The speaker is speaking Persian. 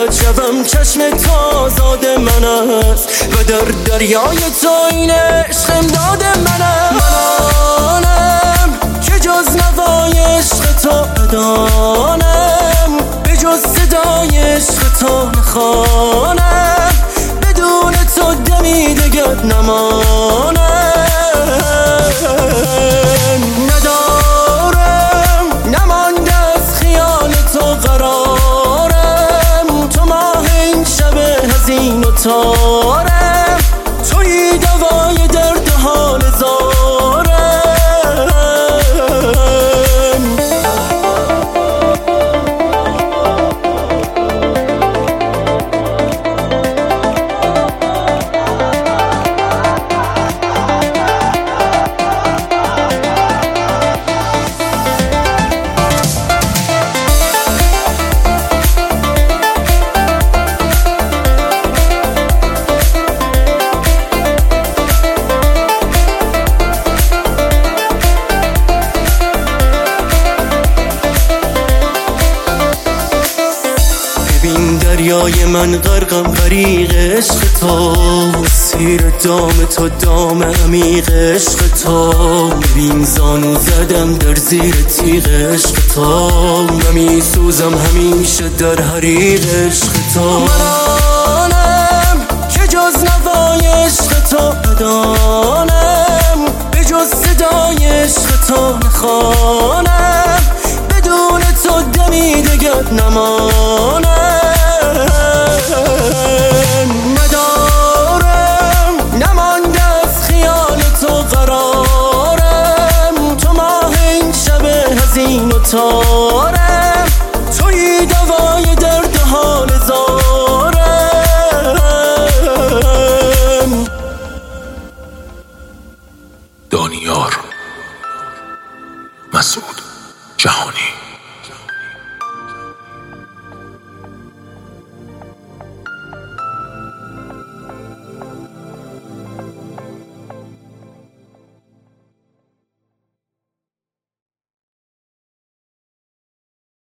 شبم چشم تو زاد من است و در دریای تو این عشق امداد من است. منم که جز نوای عشق تو ندانم، به جز صدای عشق تو نخوانم، بدون تو دمی دگر نمانم. ندارم نمانده از خیال تو قرارم، تو ماه این شب حزین و تارم، توی دوای درد و حال زارم. ببین دریای من غرقم غریق عشق تو، سیر دام تو دام عمیق عشق تو. ببین زانو زدم در زیر تیغ عشق تو، نمی سوزم همیشه در حریق عشق تو. منم که جز نوای عشق تو ندانم، به جز صدای عشق تو نخوانم، بدون تو دمی دگر نمانم.